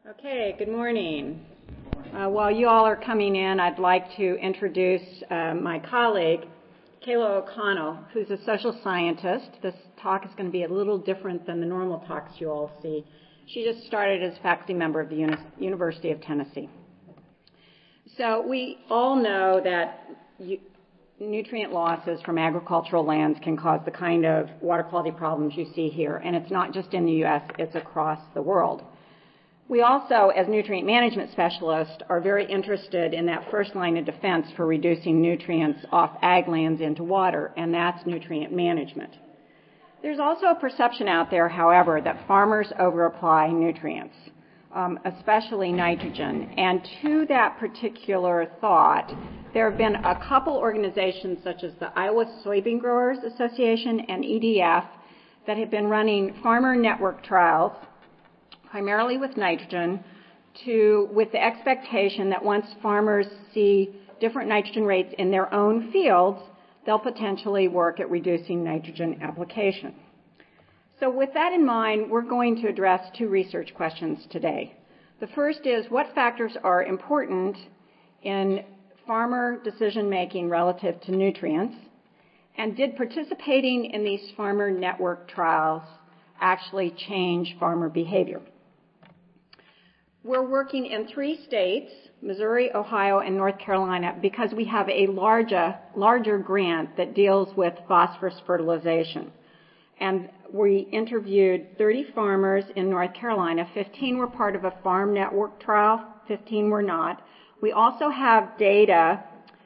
Okay, good morning. While you all are coming in, I'd like to introduce my colleague, Kayla O'Connell, who's a social scientist. This talk is going to be a little different than the normal talks you all see. She just started as a faculty member of the University of Tennessee. So we all know that nutrient losses from agricultural lands can cause the kind of water quality problems you see here, and it's not just in the U.S., it's across the world. We also, as nutrient management specialists, are very interested in that first line of defense for reducing nutrients off ag lands into water, and that's nutrient management. There's also a perception out there, however, that farmers overapply nutrients, especially nitrogen. And to that particular thought, there have been a couple organizations such as the Iowa Soybean Growers Association and EDF that have been running farmer network trials primarily with nitrogen, with the expectation that once farmers see different nitrogen rates in their own fields, they'll potentially work at reducing nitrogen application. So with that in mind, we're going to address two research questions today. The first is, what factors are important in farmer decision-making relative to nutrients? And did participating in these farmer network trials actually change farmer behavior? We're working in 3 states, Missouri, Ohio, and North Carolina, because we have a larger grant that deals with phosphorus fertilization. And we interviewed 30 farmers in North Carolina. 15 were part of a farm network trial, 15 were not. We also have data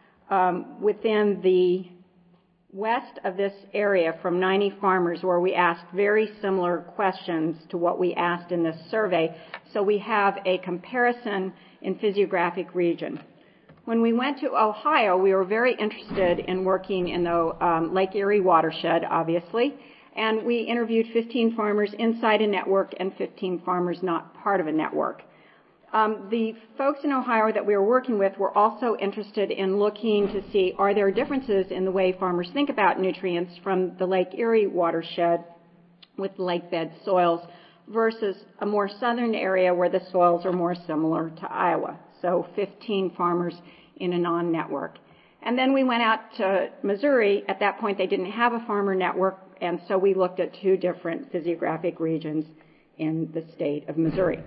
within the west of this area from 90 farmers where we asked very similar questions to what we asked in this survey. So we have a comparison in physiographic region. When we went to Ohio, we were very interested in working in the Lake Erie watershed, obviously, and we interviewed 15 farmers inside a network and 15 farmers not part of a network. The folks in Ohio that we were working with were also interested in looking to see, are there differences in the way farmers think about nutrients from the Lake Erie watershed with lake bed soils versus a more southern area where the soils are more similar to Iowa. So 15 farmers in a non-network. And then we went out to Missouri. At that point, they didn't have a farmer network, and so we looked at 2 different physiographic regions in the state of Missouri.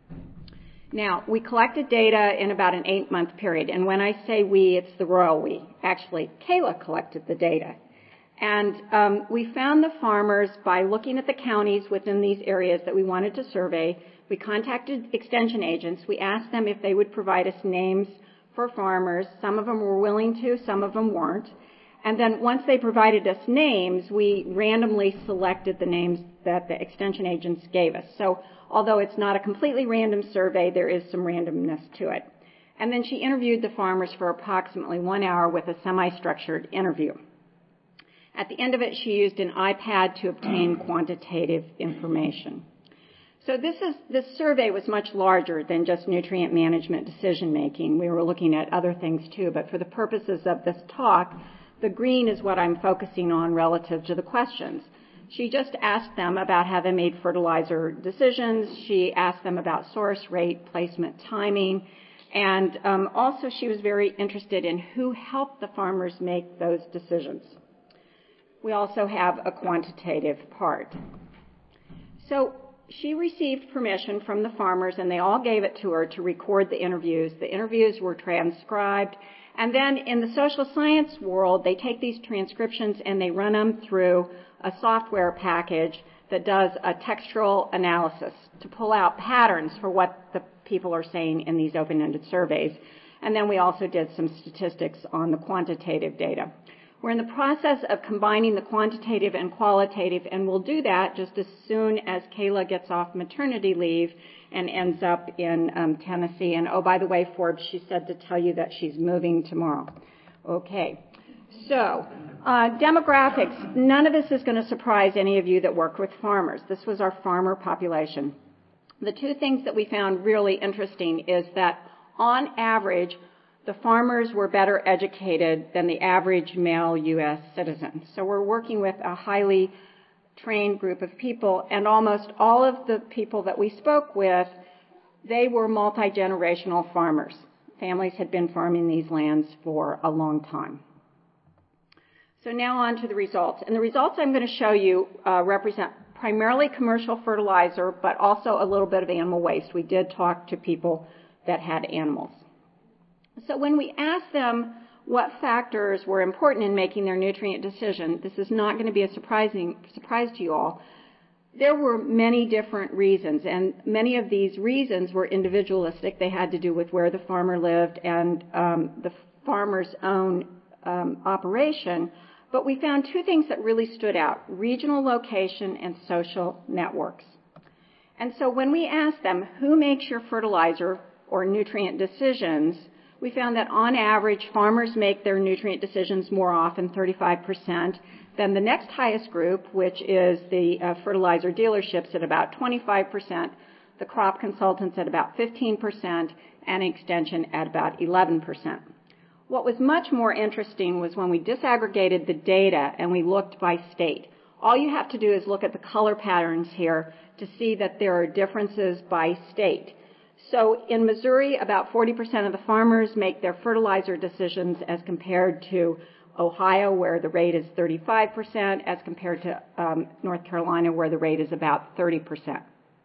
Now, we collected data in about an 8-month period, and when I say we, it's the royal we. Actually, Kayla collected the data. And we found the farmers by looking at the counties within these areas that we wanted to survey. We contacted extension agents. We asked them if they would provide us names for farmers. Some of them were willing to, some of them weren't. And then once they provided us names, we randomly selected the names that the extension agents gave us. So although it's not a completely random survey, there is some randomness to it. And then she interviewed the farmers for approximately 1 hour with a semi-structured interview. At the end of it, she used an iPad to obtain quantitative information. So this survey was much larger than just nutrient management decision-making. We were looking at other things too, but for the purposes of this talk, the green is what I'm focusing on relative to the questions. She just asked them about how they made fertilizer decisions. She asked them about source rate, placement, timing, and also she was very interested in who helped the farmers make those decisions. We also have a quantitative part. So she received permission from the farmers, and they all gave it to her to record the interviews. The interviews were transcribed. And then in the social science world, they take these transcriptions and they run them through a software package that does a textual analysis to pull out patterns for what the people are saying in these open-ended surveys. And then we also did some statistics on the quantitative data. We're in the process of combining the quantitative and qualitative, and we'll do that just as soon as Kayla gets off maternity leave and ends up in Tennessee. And oh, by the way, Forbes, she said to tell you that she's moving tomorrow. Okay. So, demographics. None of this is going to surprise any of you that work with farmers. This was our farmer population. The 2 things that we found really interesting is that, on average, the farmers were better educated than the average male U.S. citizen. So we're working with a highly trained group of people, and almost all of the people that we spoke with they were multi-generational farmers. Families had been farming these lands for a long time. So now on to the results. And the results I'm going to show you represent primarily commercial fertilizer, but also a little bit of animal waste. We did talk to people that had animals. So when we asked them what factors were important in making their nutrient decision, this is not going to be a surprise to you all. There were many different reasons, and many of these reasons were individualistic. They had to do with where the farmer lived and the farmer's own operation. But we found two things that really stood out: regional location and social networks. And so when we asked them who makes your fertilizer or nutrient decisions, we found that on average farmers make their nutrient decisions more often, 35%, than the next highest group, which is the fertilizer dealerships at about 25%, the crop consultants at about 15%, and extension at about 11%. What was much more interesting was when we disaggregated the data and we looked by state. All you have to do is look at the color patterns here to see that there are differences by state. So in Missouri, about 40% of the farmers make their fertilizer decisions as compared to Ohio, where the rate is 35%, as compared to North Carolina, where the rate is about 30%.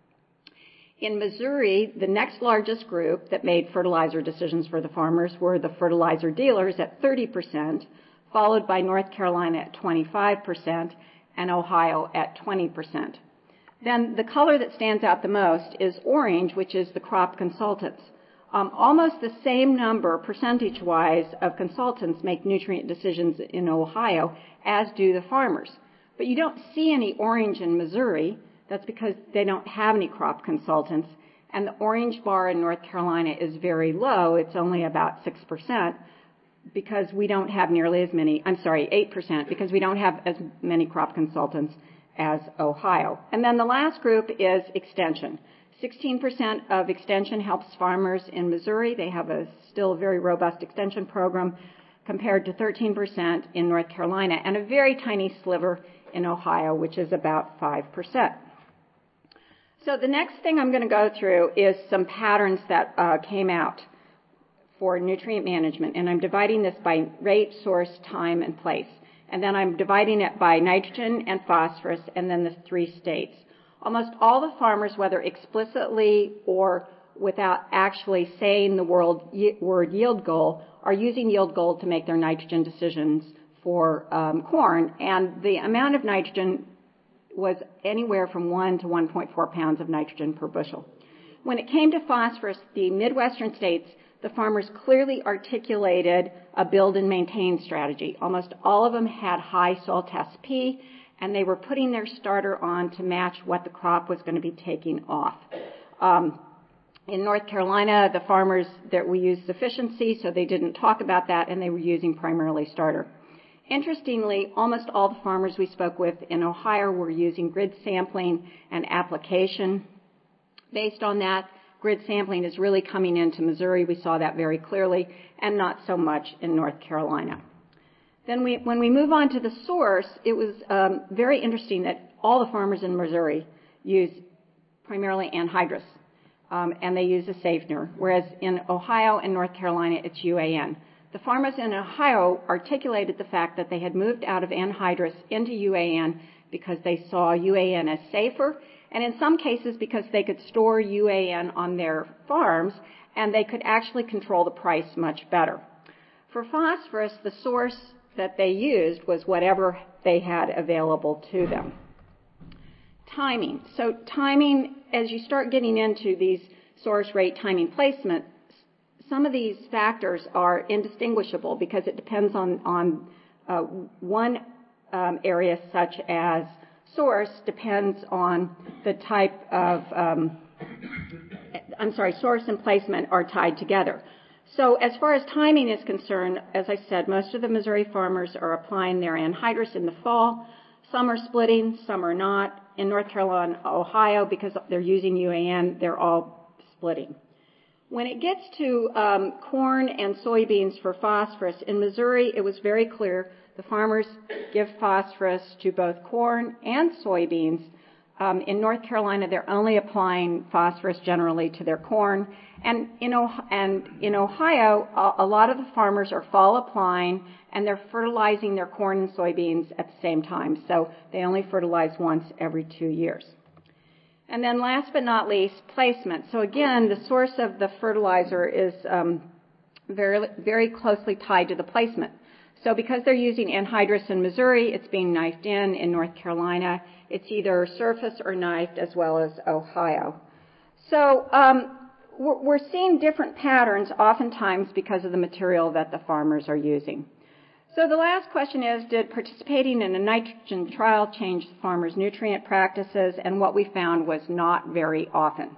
In Missouri, the next largest group that made fertilizer decisions for the farmers were the fertilizer dealers at 30%, followed by North Carolina at 25% and Ohio at 20%. Then the color that stands out the most is orange, which is the crop consultants. Almost the same number, percentage-wise, of consultants make nutrient decisions in Ohio as do the farmers. But you don't see any orange in Missouri. That's because they don't have any crop consultants. And the orange bar in North Carolina is very low. It's only about 6% because we don't have nearly as many, 8%, because we don't have as many crop consultants as Ohio. And then the last group is extension. 16% of extension helps farmers in Missouri. They have still a very robust extension program compared to 13% in North Carolina and a very tiny sliver in Ohio, which is about 5%. So the next thing I'm going to go through is some patterns that came out for nutrient management, and I'm dividing this by rate, source, time, and place. And then I'm dividing it by nitrogen and phosphorus, and then the three states. Almost all the farmers, whether explicitly or without actually saying the word yield goal, are using yield goal to make their nitrogen decisions for corn. And the amount of nitrogen was anywhere from 1 to 1.4 pounds of nitrogen per bushel. When it came to phosphorus, the Midwestern states, the farmers clearly articulated a build and maintain strategy. Almost all of them had high soil test P, and they were putting their starter on to match what the crop was going to be taking off. In North Carolina, the farmers that we used sufficiency, so they didn't talk about that, and they were using primarily starter. Interestingly, almost all the farmers we spoke with in Ohio were using grid sampling and application. Based on that, grid sampling is really coming into Missouri. We saw that very clearly, and not so much in North Carolina. Then when we move on to the source, it was very interesting that all the farmers in Missouri use primarily anhydrous, and they use a safener, whereas in Ohio and North Carolina, it's UAN. The farmers in Ohio articulated the fact that they had moved out of anhydrous into UAN because they saw UAN as safer, and in some cases because they could store UAN on their farms and they could actually control the price much better. For phosphorus, the source that they used was whatever they had available to them. Timing. So timing, as you start getting into these source, rate, timing, placement, some of these factors are indistinguishable because it depends on one area, such as source depends on the type of, source and placement are tied together. So as far as timing is concerned, as I said, most of the Missouri farmers are applying their anhydrous in the fall. Some are splitting, some are not. In North Carolina, Ohio, because they're using UAN, they're all splitting. When it gets to corn and soybeans for phosphorus, in Missouri it was very clear the farmers give phosphorus to both corn and soybeans In North Carolina, they're only applying phosphorus generally to their corn. And in Ohio, a lot of the farmers are fall applying, and they're fertilizing their corn and soybeans at the same time. So they only fertilize once every 2 years. And then last but not least, placement. So again, the source of the fertilizer is very, very closely tied to the placement. So because they're using anhydrous in Missouri, it's being knifed in North Carolina. It's either surface or knifed, as well as Ohio. So we're seeing different patterns oftentimes because of the material that the farmers are using. So the last question is, did participating in a nitrogen trial change the farmers' nutrient practices? And what we found was not very often.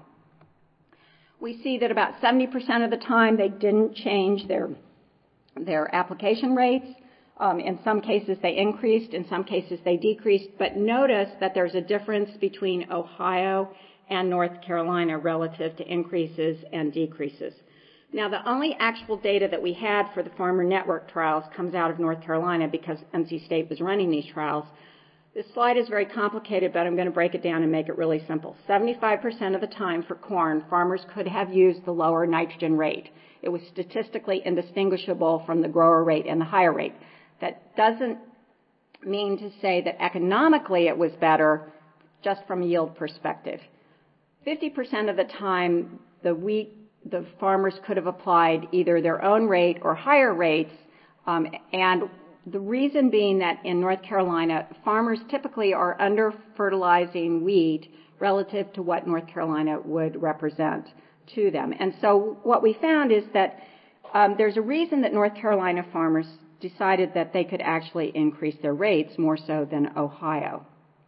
We see that about 70% of the time they didn't change their application rates. In some cases they increased, in some cases they decreased, but notice that there's a difference between Ohio and North Carolina relative to increases and decreases. Now, the only actual data that we had for the Farmer Network trials comes out of North Carolina because NC State was running these trials. This slide is very complicated, but I'm going to break it down and make it really simple. 75% of the time for corn, farmers could have used the lower nitrogen rate. It was statistically indistinguishable from the grower rate and the higher rate. That doesn't mean to say that economically it was better just from a yield perspective. 50% of the time, the farmers could have applied either their own rate or higher rates, and the reason being that in North Carolina, farmers typically are under-fertilizing wheat relative to what North Carolina would represent to them. And so what we found is that there's a reason that North Carolina farmers decided that they could actually increase their rates more so than Ohio.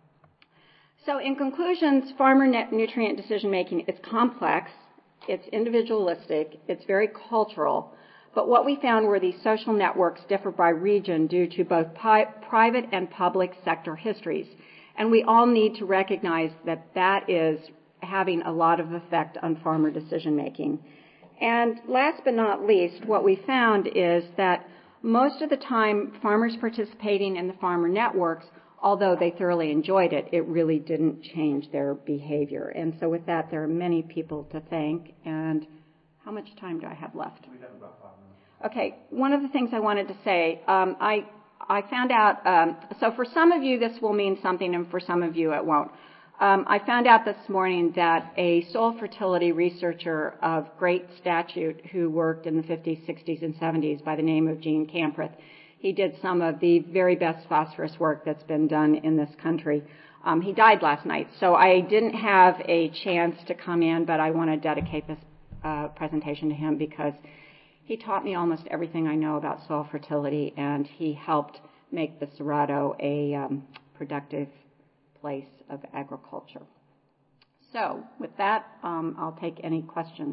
So in conclusions, farmer nutrient decision-making is complex, it's individualistic, it's very cultural, but what we found were these social networks differ by region due to both private and public sector histories. And we all need to recognize that that is having a lot of effect on farmer decision-making. And last but not least, what we found is that most of the time, farmers participating in the farmer networks, although they thoroughly enjoyed it, it really didn't change their behavior. And so with that, there are many people to thank. And how much time do I have left? We have about 5 minutes. Okay, one of the things I wanted to say, I found out, so for some of you this will mean something and for some of you it won't. I found out this morning that a soil fertility researcher of great statute who worked in the 50s, 60s, and 70s by the name of Gene Campreth, he did some of the very best phosphorus work that's been done in this country. He died last night, so I didn't have a chance to come in, but I want to dedicate this presentation to him because he taught me almost everything I know about soil fertility, and he helped make the Cerrado a productive place of agriculture. So with that, I'll take any questions.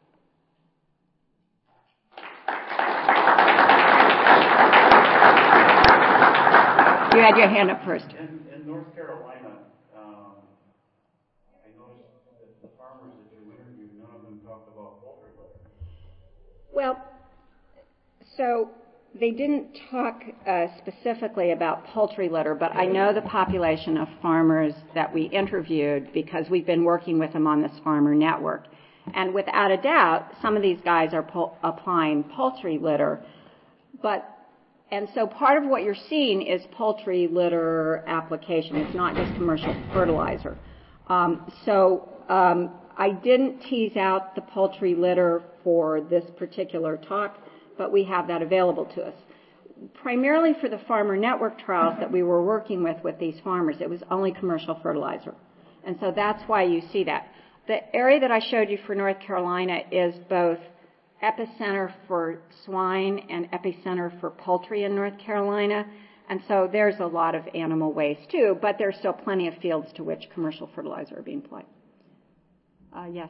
You had your hand up first. In North Carolina, I noticed that the farmers that you interviewed, none of them talked about poultry litter. Well, so they didn't talk specifically about poultry litter, but I know the population of farmers that we interviewed because we've been working with them on this farmer network. And without a doubt, some of these guys are applying poultry litter. And so part of what you're seeing is poultry litter application. It's not just commercial fertilizer. I didn't tease out the poultry litter for this particular talk, but we have that available to us. Primarily for the farmer network trials that we were working with these farmers, it was only commercial fertilizer. And so that's why you see that. The area that I showed you for North Carolina is both epicenter for swine and epicenter for poultry in North Carolina. And so there's a lot of animal waste too, but there's still plenty of fields to which commercial fertilizer are being applied. Yes?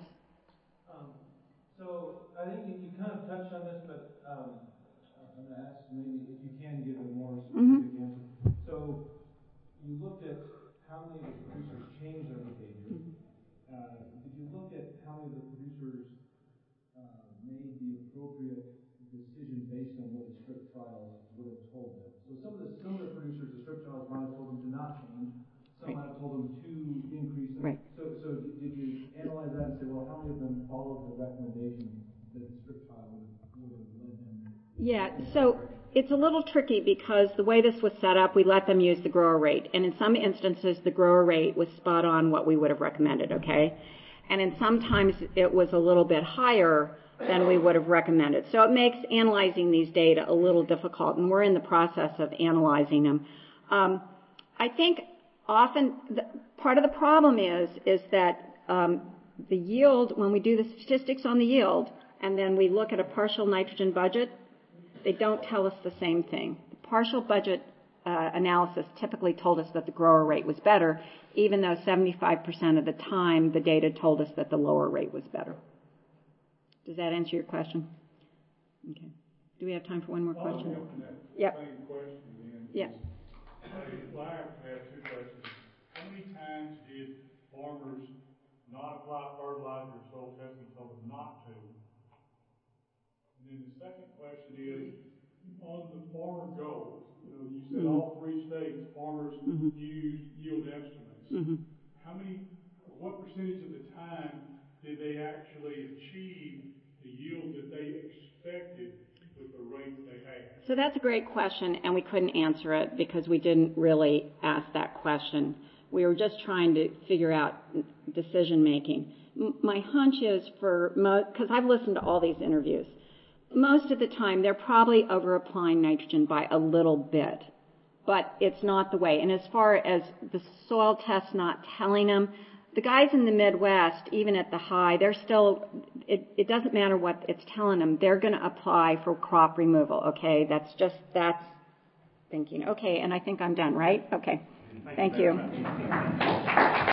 So I think you kind of touched on this, but I'm going to ask maybe if you can give a more specific answer. So you looked at how many of the producers changed their behavior. Did you look at how many of the producers made the appropriate decision based on what the strip trials would have told them? So some of the producers, the strip trials might have told them to not change. Some might have told them to increase them. Right. So did you analyze that and say, well, how many of them followed the recommendation that the script file would have led them? Yeah, so it's a little tricky because the way this was set up, we let them use the grower rate. And in some instances, the grower rate was spot on what we would have recommended, okay? And in sometimes it was a little bit higher than we would have recommended. So it makes analyzing these data a little difficult, and we're in the process of analyzing them. I think often part of the problem is that the yield, when we do the statistics on the yield, and then we look at a partial nitrogen budget, they don't tell us the same thing. The partial budget analysis typically told us that the grower rate was better, even though 75% of the time the data told us that the lower rate was better. Does that answer your question? Okay. Do we have time for one more question? Yep. Same question then. Yeah. Well, I have two questions. How many times did farmers not apply fertilizer or soil testing and told them not to? And then the second question is, on the farmer goals, you said all three states farmers used yield estimates. What percentage of the time did they actually achieve the yield that they expected with the rate they had? So that's a great question, and we couldn't answer it because we didn't really ask that question. We were just trying to figure out decision making. My hunch is because I've listened to all these interviews, most of the time they're probably over-applying nitrogen by a little bit, but it's not the way. And as far as the soil tests not telling them, the guys in the Midwest, even at the high, they're still, it doesn't matter what it's telling them, they're going to apply for crop removal, okay? That's thinking. Okay, and I think I'm done, right? Okay. Thank you.